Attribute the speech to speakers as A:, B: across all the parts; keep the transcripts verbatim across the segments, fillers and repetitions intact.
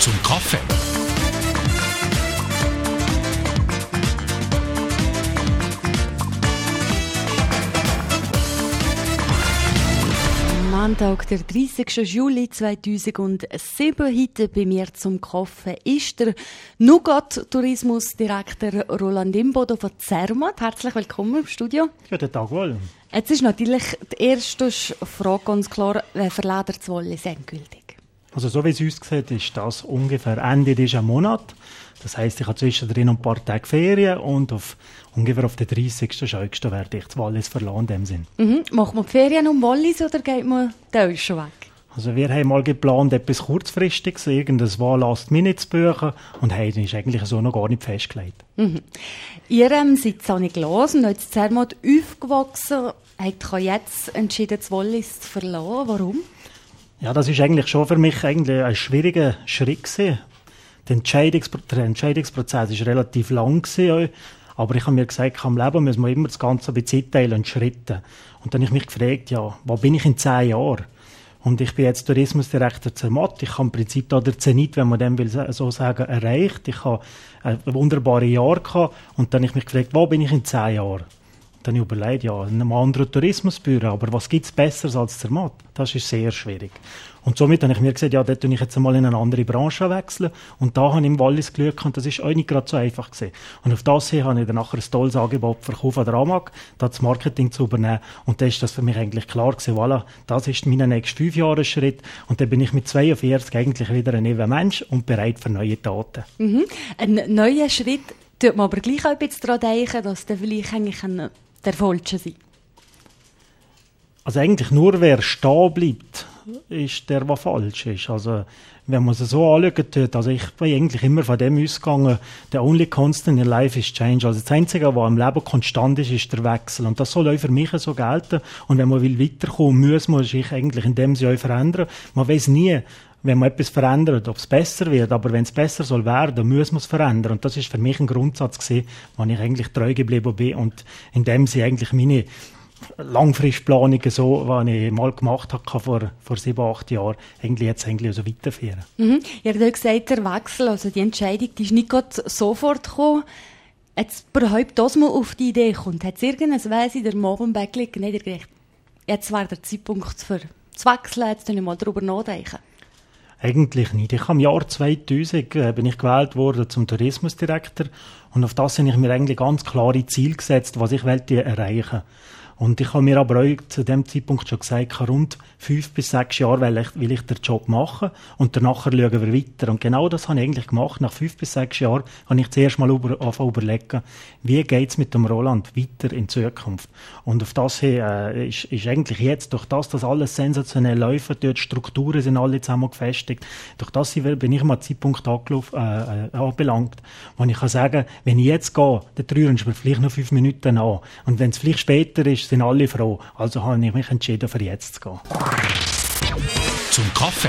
A: zum Kaffee.
B: Montag, der dreißigsten Juli zweitausendsieben. Heute bei mir zum Kaffee ist der Nougat-Tourismusdirektor Roland Imboden von Zermatt. Herzlich willkommen im Studio.
C: Guten Tag wohl.
B: Jetzt ist natürlich die erste Frage ganz klar, wer verlässt das Wallis endgültig?
C: Also so wie es uns sieht, ist das ungefähr Ende dieses Monat. Das heisst, ich habe zwischendrin noch ein paar Tage Ferien und auf, ungefähr auf den dreißigsten August werde ich das Wallis verlassen in dem Sinn.
B: Mhm. Macht man die Ferien um Wallis oder geht man da schon weg?
C: Also wir haben mal geplant, etwas kurzfristiges, irgendein Last-Minute zu buchen und heute ist eigentlich so noch gar nicht festgelegt.
B: Mhm. Ihr ähm, seid Sanni Glas und jetzt Zermatt aufgewachsen, habt jetzt entschieden, das Wallis zu verlassen. Warum?
C: Ja, das ist eigentlich schon für mich eigentlich ein schwieriger Schritt gewesen. Der, Entscheidungspro- der Entscheidungsprozess war relativ lang gewesen, aber ich habe mir gesagt, im Leben müssen wir immer das Ganze ein bisschen teilen und Schritte. Und dann habe ich mich gefragt, ja, wo bin ich in zehn Jahren? Und ich bin jetzt Tourismusdirektor Zermatt. Ich habe im Prinzip da der Zenit, wenn man dem will so sagen, erreicht. Ich habe ein wunderbares Jahr gehabt und dann habe ich mich gefragt, wo bin ich in zehn Jahren? Dann habe ich überlegt, ja, in einem anderen Tourismusbüro, aber was gibt es Besseres als Zermatt? Das ist sehr schwierig. Und somit habe ich mir gesagt, ja, dort tue ich jetzt einmal in eine andere Branche wechseln. Und da habe ich im Wallis Glück und das ist auch nicht gerade so einfach gewesen. Und auf das hier habe ich dann nachher ein tolles Angebot verkauft an der Amag, da das Marketing zu übernehmen. Und da ist das für mich eigentlich klar gewesen, voilà, das ist mein nächster Fünf-Jahres-Schritt. Und dann bin ich mit zweiundvierzig eigentlich wieder ein neuer Mensch und bereit für neue Taten.
B: Mhm. Ein neuer Schritt tut man aber gleich auch ein bisschen daran denken, dass der vielleicht eigentlich ein der falsche sein.
C: Also eigentlich nur wer stehen bleibt, ist der, der falsch ist. Also wenn man es so anschauen, also ich bin eigentlich immer von dem ausgegangen, the only constant in life is change. Also das Einzige, was im Leben konstant ist, ist der Wechsel. Und das soll auch für mich so gelten. Und wenn man will weiterkommen, muss man sich eigentlich in dem Sinne auch verändern. Man weiß nie, wenn man etwas verändert, ob es besser wird, aber wenn es besser soll werden, muss man es verändern. Und das ist für mich ein Grundsatz gewesen, wo ich eigentlich treu geblieben bin und in dem Sinne eigentlich meine Langfristplanungen so, die ich mal gemacht habe vor, vor sieben, acht Jahren, eigentlich jetzt eigentlich so weiterführen.
B: Mhm. Ihr habt gesagt, der Wechsel, also die Entscheidung, die ist nicht gerade sofort gekommen. Jetzt überhaupt, dass man auf die Idee kommt, hat es irgendein Weiss in der Movenback liegen, nicht gedacht, jetzt wäre der Zeitpunkt für zu wechseln, jetzt kann ich mal darüber nachdenken.
C: Eigentlich nicht. Ich habe im Jahr zweitausend äh, bin ich gewählt worden zum Tourismusdirektor und auf das habe ich mir eigentlich ganz klare Ziele gesetzt, was ich wollte erreichen. Und ich habe mir aber auch zu dem Zeitpunkt schon gesagt, rund fünf bis sechs Jahre will ich, will ich den Job machen und danach schauen wir weiter. Und genau das habe ich eigentlich gemacht. Nach fünf bis sechs Jahren habe ich zuerst mal über, angefangen überlegen, wie geht es mit dem Roland weiter in Zukunft. Und auf das hier, äh, ist, ist eigentlich jetzt, durch das, dass alles sensationell läuft, die Strukturen sind alle zusammen gefestigt, durch das hier bin ich mal einen Zeitpunkt angelaufen, äh, äh, anbelangt, wo ich kann sagen, wenn ich jetzt gehe, dann rühren wir vielleicht noch fünf Minuten an. Und wenn es vielleicht später ist, sind alle froh. Also habe ich mich entschieden, für jetzt zu gehen.
A: Zum Kaffee.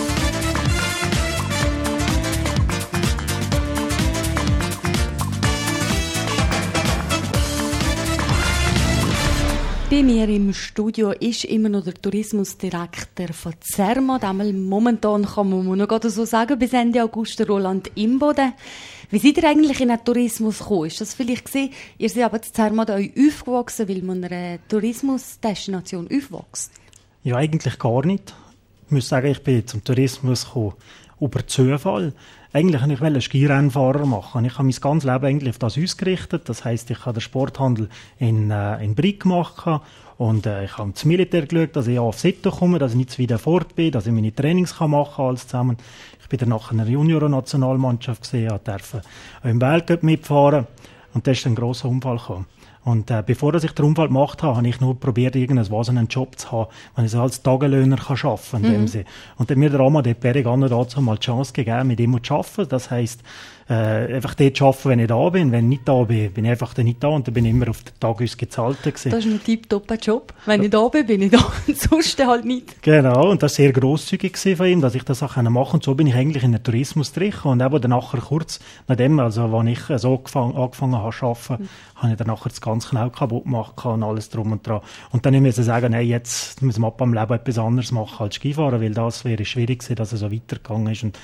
B: Bei mir im Studio ist immer noch der Tourismusdirektor von Zermatt. Momentan kann man noch gerade so sagen, bis Ende August der Roland Imboden. Wie seid ihr eigentlich in den Tourismus gekommen? Ist das vielleicht gesehen? Ihr seid aber in Zermatt auch aufgewachsen, weil man eine Tourismusdestination aufwächst?
C: Ja, eigentlich gar nicht. Ich muss sagen, ich bin zum Tourismus gekommen über Zufall. Eigentlich wollte ich einen Skirennfahrer machen. Ich habe mein ganzes Leben eigentlich auf das ausgerichtet. Das heisst, ich habe den Sporthandel in, äh, in Brig gemacht und äh, ich habe ins Militär geschaut, dass ich auf Sitten komme, dass ich nicht zu wieder fort bin, dass ich meine Trainings kann machen kann, alles zusammen. Ich bin dann nachher in einer Junioren-Nationalmannschaft gesehen, durfte im Weltcup mitfahren und da ist ein grosser Unfall gekommen. Und äh, bevor ich den Unfall gemacht habe, habe ich nur probiert, irgendwas einen Job zu haben, wenn ich so als Tagelöhner kann arbeiten kann. In dem Sinne. Und dann hat mir der Amadeo Perigano dazu mal die Chance gegeben, mit ihm zu arbeiten. Das heisst, äh, einfach dort arbeiten, wenn ich da bin. Wenn ich nicht da bin, bin ich einfach dann nicht da und dann bin ich immer auf den Tag gezahlt gewesen.
B: Das ist ein tipptopper Job. Wenn ich da bin, bin ich da und sonst halt nicht.
C: Genau, und das war sehr grosszügig von ihm, dass ich das auch machen konnte. Und so bin ich eigentlich in den Tourismus drin. Und eben dann nachher kurz nachdem, also als ich so angefangen, angefangen habe zu arbeiten, mhm. habe ich dann nachher das ganz schnell kaputt gemacht und alles drum und dran. Und dann musste ich sagen, nein, jetzt müssen wir ab am Leben etwas anderes machen als Skifahren, weil das wäre schwierig gewesen, dass es so weitergegangen ist. Und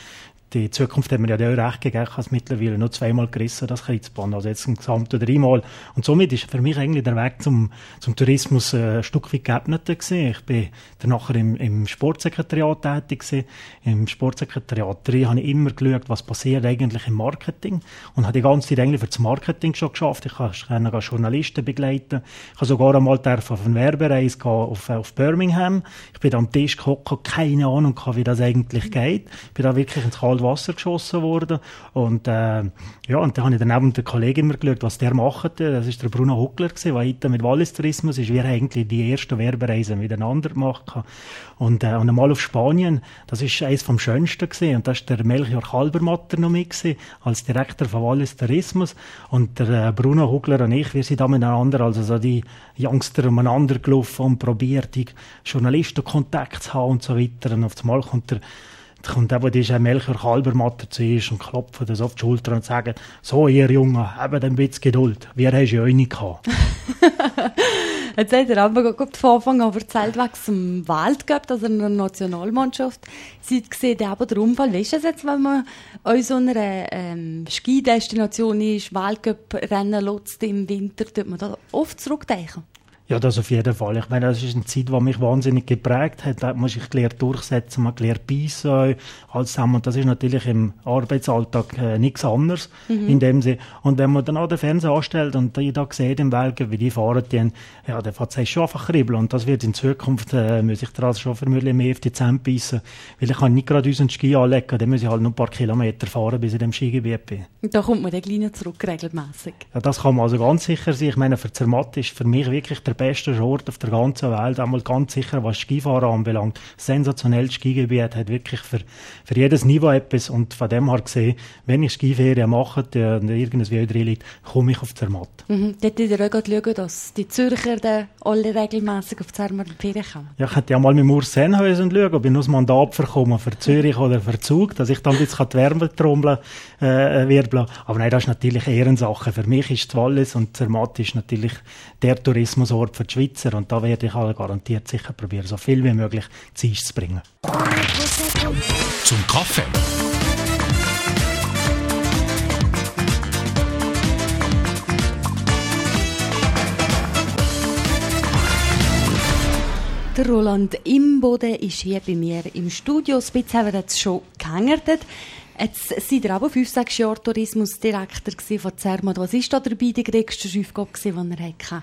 C: die Zukunft hat mir ja auch recht gegeben. Ich habe es mittlerweile noch zweimal gerissen, das Kreuzband, also jetzt insgesamt dreimal. Und somit ist für mich eigentlich der Weg zum, zum Tourismus äh, ein Stück weit geebneter gewesen. Ich bin dann nachher im, im Sportsekretariat tätig gewesen. Im Sportsekretariat drei habe ich immer geschaut, was passiert eigentlich im Marketing und habe die ganze Zeit eigentlich für das Marketing schon geschafft. Ich kann Journalisten begleiten. Ich habe sogar einmal auf eine Werbereise gehen auf, auf Birmingham. Ich bin da am Tisch gehockt, keine Ahnung, wie das eigentlich geht. Ich bin da wirklich ins kalte Wasser geschossen worden. Und, äh, ja, und dann habe ich dann neben den Kollegen immer geschaut, was der macht. Das war der Bruno Huckler, der heute mit Wallis Tourismus ist. Wir haben eigentlich die ersten Werbereisen miteinander gemacht. Und, äh, und einmal auf Spanien, das war eines vom Schönsten gewesen. Und da war der Melchior Kalbermatter noch mit gewesen, als Direktor von Wallis Tourismus. Und der äh, Bruno Huckler und ich, wir sind da miteinander, also so die Youngster umeinander gelaufen und probiert, die Journalistenkontakt zu haben und so weiter. Und auf einmal kommt der Da kommt eben dieser Melchior Kalbermatter zu uns und klopft das auf die Schulter und sagt, so, ihr Jungen, habt ein bisschen Geduld. Wir haben ja auch nicht gehabt.
B: Jetzt hat er aber gerade von Anfang an erzählt, wegen dem Weltcup, also einer Nationalmannschaft. Sie sehen aber den Unfall. Wie ist es jetzt, wenn man an so einer ähm, Skidestination ist, Weltcup-Rennen lotzt im Winter, tut man da oft zurückdenken?
C: Ja, das auf jeden Fall. Ich meine, das ist eine Zeit, die mich wahnsinnig geprägt hat. Da muss ich gelernt durchsetzen, man gelernt beißen, alles zusammen. Und das ist natürlich im Arbeitsalltag äh, nichts anderes mhm. in dem Sinne. Und wenn man dann auch den Fernseher anstellt und die da sieht im Weltcup, wie die fahren, die, ja, dann fängt es schon einfach kribbeln. Und das wird in Zukunft, äh, muss ich dran schon vermutlich mehr auf die Zähne beißen. Weil ich kann nicht gerade unseren Ski anlegen, dann muss ich halt noch ein paar Kilometer fahren, bis ich in dem Skigebiet bin.
B: Und da kommt man dann gleich zurück, regelmässig.
C: Ja, das kann man also ganz sicher sein. Ich meine, für Zermatt ist für mich wirklich der beste Ort auf der ganzen Welt, einmal ganz sicher, was Skifahren anbelangt. Sensationelles Skigebiet, hat wirklich für, für jedes Niveau etwas und von dem her gesehen, wenn ich Skiferien mache und irgendwas wie drin liegt, komme ich auf Zermatt.
B: Mhm. Dort ihr auch schauen, dass die Zürcher dann alle regelmässig auf Zermatt Ferien kommen?
C: Ja, ich hätte ja mal mit Urs Sennhausen schauen, ob ich noch ein Mandat bekomme für Zürich oder für Zug, dass ich dann jetzt die Wärmetrommel äh, wirbeln. Aber nein, das ist natürlich eher eine Sache. Für mich ist Wallis und Zermatt ist natürlich der Tourismusort für die Schweizer und da werde ich alle garantiert sicher probieren, so viel wie möglich zu Eis zu bringen.
A: Zum Kaffee.
B: Der Roland Imboden ist hier bei mir im Studio. Ein bisschen haben wir jetzt schon gehängert. Jetzt seid ihr aber fünf, sechs Jahre Tourismusdirektor von Zermatt. Was war da dabei die größte Aufgabe, die er hatte?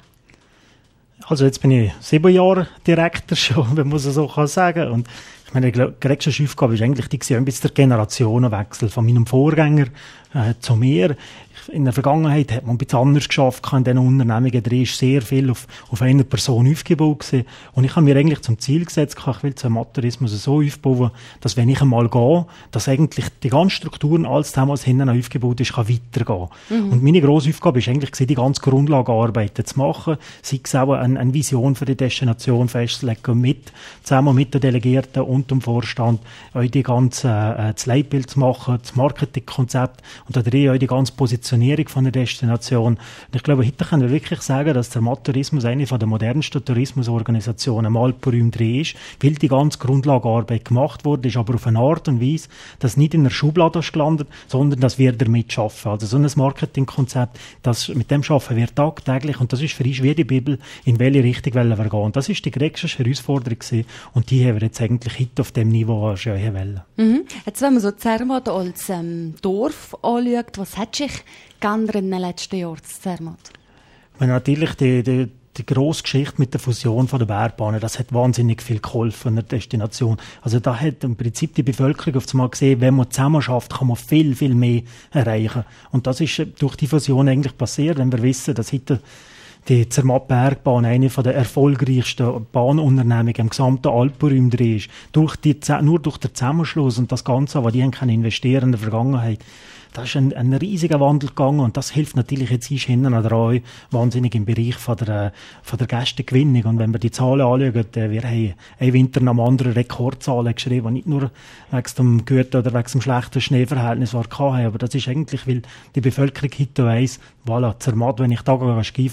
C: Also jetzt bin ich sieben Jahre Direktor schon, wenn man es so sagen kann. Und ich meine, die größte Aufgabe ist eigentlich die, ein bisschen der Generationenwechsel von meinem Vorgänger äh, zu mir. In der Vergangenheit hat man ein bisschen anders geschafft, in diesen Unternehmungen. Da ist sehr viel auf, auf einer Person aufgebaut gewesen. Und ich habe mir eigentlich zum Ziel gesetzt, ich will Zermatt Tourismus so aufbauen, dass wenn ich einmal gehe, dass eigentlich die ganze Strukturen, alles zusammen, was hinten aufgebaut ist, kann weitergehen. Mhm. Und meine grosse Aufgabe ist eigentlich, die ganze Grundlagenarbeiten zu machen, sei es auch eine, eine Vision für die Destination festzulegen, mit, zusammen mit den Delegierten und dem Vorstand, auch die ganze, äh, das Leitbild zu machen, das Marketingkonzept und dann auch die ganze Position von der Destination. Und ich glaube, heute können wir wirklich sagen, dass der Zermatt Tourismus eine der modernsten Tourismusorganisationen mal berühmt ist, weil die ganze Grundlagenarbeit gemacht wurde, ist aber auf eine Art und Weise, dass nicht in der Schublade ist gelandet, sondern dass wir damit arbeiten. Also so ein Marketingkonzept, das, mit dem arbeiten wir tagtäglich und das ist für uns wie die Bibel, in welche Richtung wollen wir gehen. Und das ist die größte Herausforderung gewesen und die haben wir jetzt eigentlich heute auf dem Niveau schon wollen.
B: Mhm. Jetzt, wenn man so Zermatt als ähm, Dorf anschaut, was hat sich geändert in den letzten Jahren zu Zermatt?
C: Natürlich die, die, die grosse Geschichte mit der Fusion von der Bergbahnen, das hat wahnsinnig viel geholfen der Destination. Also da hat im Prinzip die Bevölkerung auf einmal gesehen, wenn man zusammen schafft, kann man viel, viel mehr erreichen. Und das ist durch die Fusion eigentlich passiert, wenn wir wissen, dass heute die Zermatt Bergbahn eine der erfolgreichsten Bahnunternehmungen im gesamten Alpenraum ist. Durch die, nur durch den Zusammenschluss und das Ganze, was die haben investieren in der Vergangenheit. Da ist ein, ein riesiger Wandel gegangen und das hilft natürlich jetzt hinten dran wahnsinnig im Bereich von der, von der Gästegewinnung. Und wenn wir die Zahlen anschauen, wir haben einen Winter nach dem anderen Rekordzahlen geschrieben, die nicht nur wegen dem guten oder wegen dem schlechten Schneeverhältnis waren, aber das ist eigentlich, weil die Bevölkerung heute weiss, voilà, Zermatt, wenn ich da Ski fahre, kann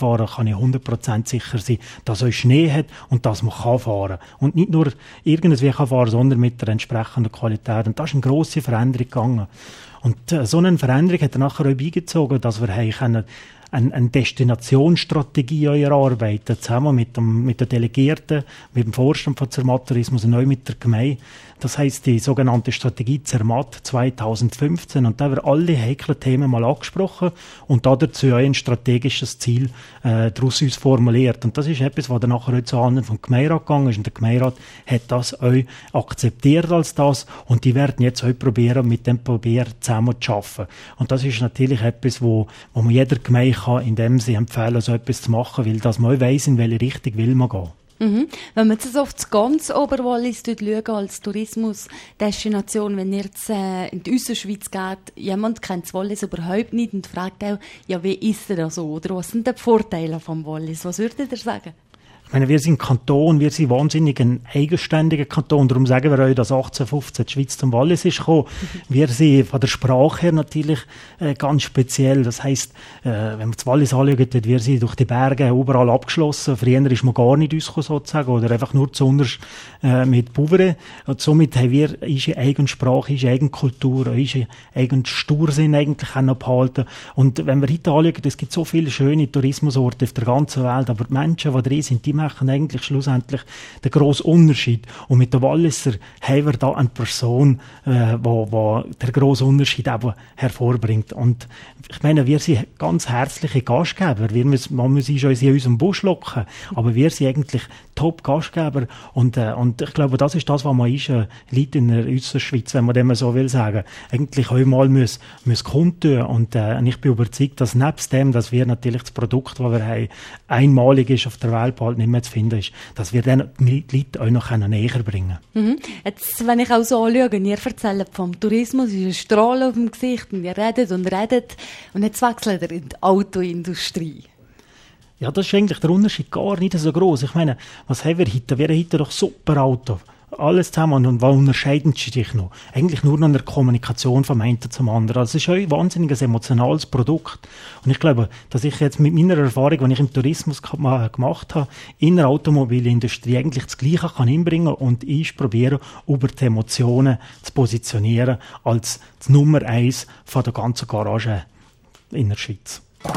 C: kann ich hundert Prozent sicher sein, dass euch Schnee hat und dass man kann fahren. Und nicht nur irgendwie kann fahren, sondern mit der entsprechenden Qualität. Und das ist eine grosse Veränderung gegangen. Und äh, so eine Veränderung hat er nachher auch beigezogen, dass wir haben können eine, eine Destinationsstrategie erarbeiten, zusammen mit dem, mit den Delegierten, mit dem Vorstand von Zermatt Tourismus und neu mit der Gemeinde. Das heisst, die sogenannte Strategie Zermatt zwanzig fünfzehn. Und da haben wir alle heiklen Themen mal angesprochen und dazu ein strategisches Ziel äh, daraus uns formuliert. Und das ist etwas, was dann nachher heute zu anderen vom Gemeinderat gegangen ist. Und der Gemeinderat hat das auch akzeptiert als das. Und die werden jetzt auch probieren, mit dem Probier zusammen zu arbeiten. Und das ist natürlich etwas, wo, wo man jeder Gemeinde kann, indem sie empfehlen, so etwas zu machen, weil das man weiss, in welche Richtung will man gehen.
B: Mhm. Wenn man jetzt auf das ganze Oberwallis schaut, als Tourismusdestination, wenn ihr jetzt äh, in die Ausserschweiz geht, jemand kennt das Wallis überhaupt nicht und fragt auch, ja, wie ist er da so? Oder was sind die Vorteile vom Wallis? Was würdet ihr sagen?
C: Ich meine, wir sind Kanton, wir sind wahnsinnig ein eigenständiger Kanton. Darum sagen wir euch, dass achtzehnhundertfünfzehn die Schweiz zum Wallis ist gekommen. Wir sind von der Sprache her natürlich äh, ganz speziell. Das heisst, äh, wenn man das Wallis anschaut, wir sind durch die Berge überall abgeschlossen. Früher ist man gar nicht rausgekommen, sozusagen, oder einfach nur zuunterst äh, mit Bouvere. Und somit haben wir unsere eigene Sprache, unsere eigene Kultur, unsere eigenen Stursinn eigentlich auch noch behalten. Und wenn wir heute anschauen, es gibt so viele schöne Tourismusorte auf der ganzen Welt, aber die Menschen, die drin sind, die machen eigentlich schlussendlich den grossen Unterschied. Und mit der Walliser haben wir da eine Person, äh, wo, wo den grossen Unterschied eben hervorbringt. Und ich meine, wir sind ganz herzliche Gastgeber. Wir müssen, man muss uns in unserem Busch locken, aber wir sind eigentlich Top-Gastgeber. Und, äh, und ich glaube, das ist das, was man ist, äh, Leute in der Ausserschweiz, wenn man dem so will sagen, eigentlich auch mal muss, muss kundtun. Und, äh, und ich bin überzeugt, dass nebst dem, dass wir natürlich das Produkt, das wir haben, einmalig ist auf der Welt, bald nicht mehr zu finden ist, dass wir dann die Leute auch noch näher bringen können.
B: Mhm. Jetzt, wenn ich auch so anschaue, ihr erzählt vom Tourismus, ist ein Strahl auf dem Gesicht und ihr redet und redet und jetzt wechselt ihr in die Autoindustrie.
C: Ja, das ist eigentlich der Unterschied gar nicht so groß. Ich meine, was haben wir heute? Wir haben heute doch super Auto. Alles zusammen. Und was unterscheiden sie sich noch? Eigentlich nur noch in der Kommunikation vom einen zum anderen. Also es ist ein wahnsinnig emotionales Produkt. Und ich glaube, dass ich jetzt mit meiner Erfahrung, die ich im Tourismus gemacht habe, in der Automobilindustrie eigentlich das Gleiche kann hinbringen und ich probiere, über die Emotionen zu positionieren als das Nummer eins von der ganzen Garage in der Schweiz.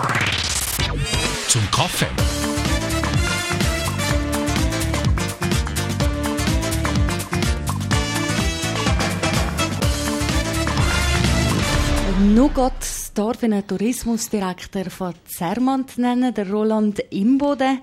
A: Zum Kaffee.
B: Nur Gott darf einen Tourismusdirektor von Zermatt nennen, der Roland Imboden.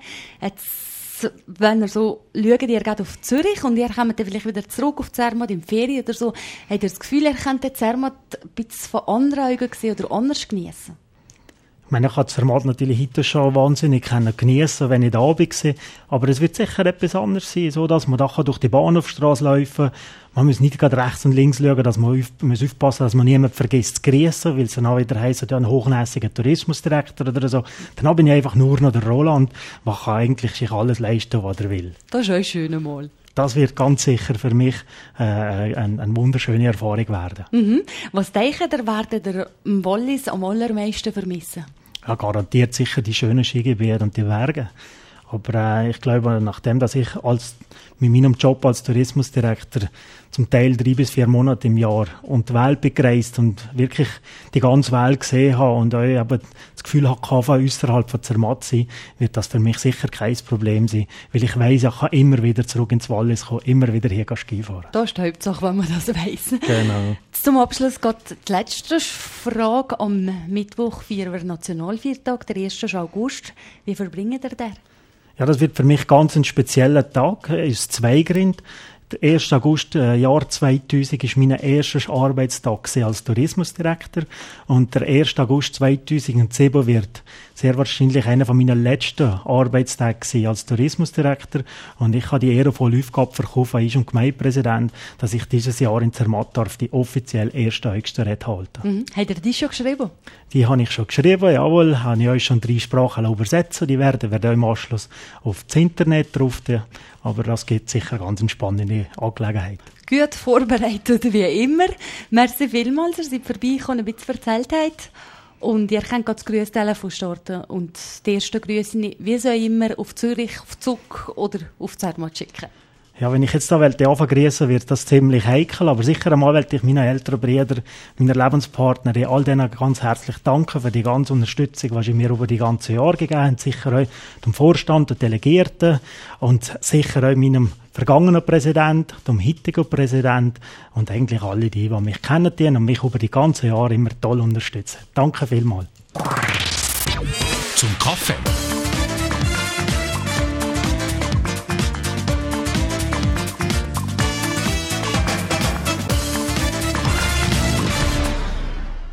B: Jetzt, wenn ihr so schaut, ihr geht auf Zürich und ihr kommt dann vielleicht wieder zurück auf Zermatt in die Ferien oder so, habt ihr das Gefühl, ihr könnt Zermatt ein bisschen von anderen Augen sehen oder anders geniessen?
C: Ich meine, ich kann Zermatt natürlich heute schon wahnsinnig geniessen, wenn ich da war. Aber es wird sicher etwas anderes sein, so dass man da durch die Bahnhofstrasse laufen kann. Man muss nicht gerade rechts und links schauen, dass man auf, muss aufpassen, dass man niemand vergisst zu grüßen, weil es dann auch wieder heisst, ja, ein hochnäsiger Tourismusdirektor oder so. Dann bin ich einfach nur noch der Roland, der kann eigentlich sich alles leisten, was er will.
B: Das ist ein schöner Mal.
C: Das wird ganz sicher für mich äh, eine, eine wunderschöne Erfahrung werden.
B: Mhm. Was denken ihr, werdet ihr im Wallis am allermeisten vermissen?
C: Ja, garantiert sicher die schönen Skigebiete und die Berge. Aber äh, ich glaube, nachdem dass ich als, mit meinem Job als Tourismusdirektor zum Teil drei bis vier Monate im Jahr um die Welt bin gereist und wirklich die ganze Welt gesehen habe und auch eben das Gefühl hatte, von außerhalb von Zermatt sein, wird das für mich sicher kein Problem sein. Weil ich weiss, ich kann immer wieder zurück ins Wallis kommen, immer wieder hier Ski fahren.
B: Das ist die Hauptsache, wenn man das weiss.
C: Genau.
B: Zum Abschluss geht die letzte Frage. Am Mittwoch feiern wir Nationalviertag, der ersten August. Wie verbringt ihr den?
C: Ja, das wird für mich ganz ein spezieller Tag, aus zwei Gründen. Der erste August äh, Jahr zweitausend war mein erster Arbeitstag als Tourismusdirektor und der erste August zweitausendsieben wird sehr wahrscheinlich einer von meinen letzten Arbeitstagen als Tourismusdirektor und ich habe die ehrenvolle Aufgabe verkauft an und Gemeindepräsident, dass ich dieses Jahr in Zermatt darf die offiziell erste August-Rede halten.
B: Mhm. Habt ihr die schon geschrieben?
C: Die habe ich schon geschrieben, jawohl, habe ich euch schon drei Sprachen übersetzen. Die werden, werden im Anschluss auf das Internet drauf. Aber das gibt sicher ganz eine spannende Angelegenheit.
B: Gut vorbereitet wie immer. Merci vielmals, dass ihr vorbeigekommen und ein bisschen erzählt habt. Und ihr könnt gerade das Grüßtelefon starten und die ersten Grüße, wie soll immer, auf Zürich, auf Zug oder auf Zermatt schicken?
C: Ja, wenn ich jetzt da anfangen grüßen, wird das ziemlich heikel, aber sicher einmal wollte ich meinen älteren Brüdern, meiner Lebenspartnerin, all denen ganz herzlich danken für die ganze Unterstützung, die sie mir über die ganzen Jahre gegeben haben, sicher auch dem Vorstand, den Delegierten und sicher auch meinem vergangenen Präsident, dem heutigen Präsident und eigentlich alle die, die mich kennen und mich über die ganzen Jahre immer toll unterstützen. Danke vielmals.
A: Zum Kaffee.